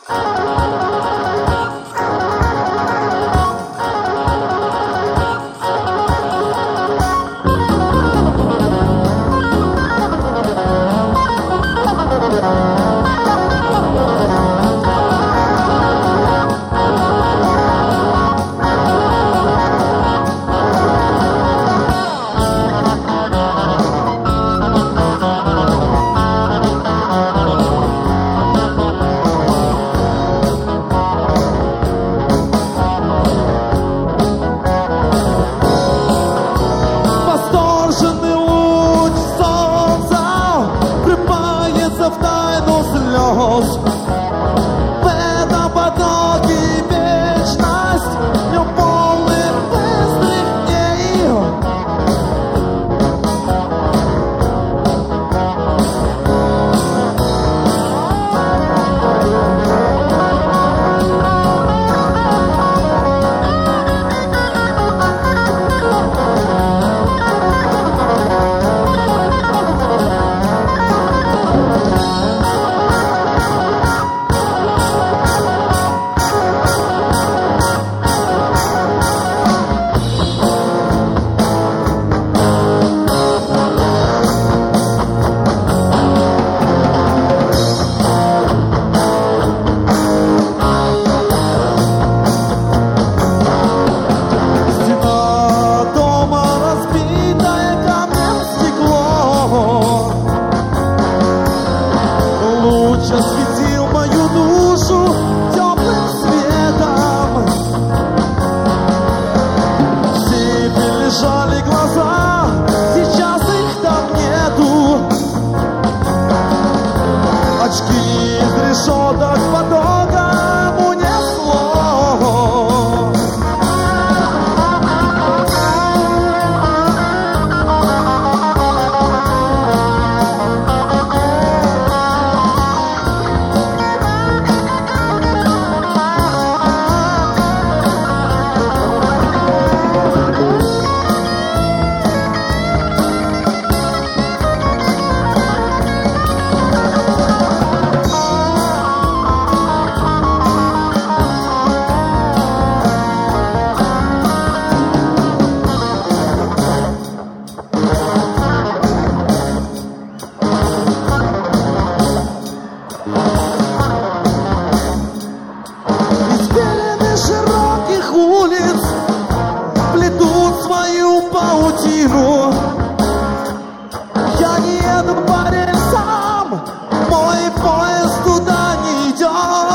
Восторженный луч солнца врывается в тайну слез. В этом потоке вечность, в нем полных быстрых дней. Осветил мою душу теплым светом. В сиве лежали глаза, сейчас их там нету. Очки из решеток потоком унесло. Широких улиц плетут свою паутину. Я не еду по рельсам, мой поезд туда не идет.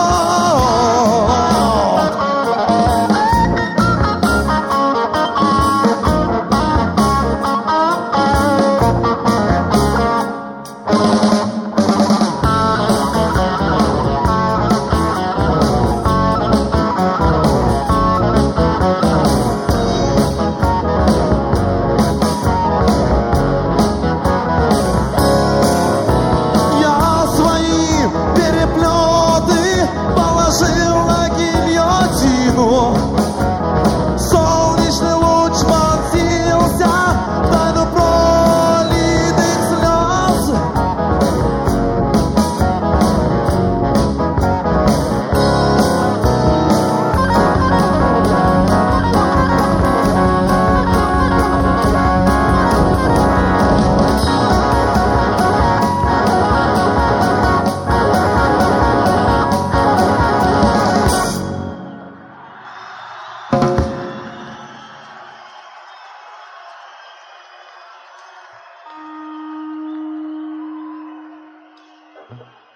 Солнечный луч вонзился в тайну пролитых слез. Thank you.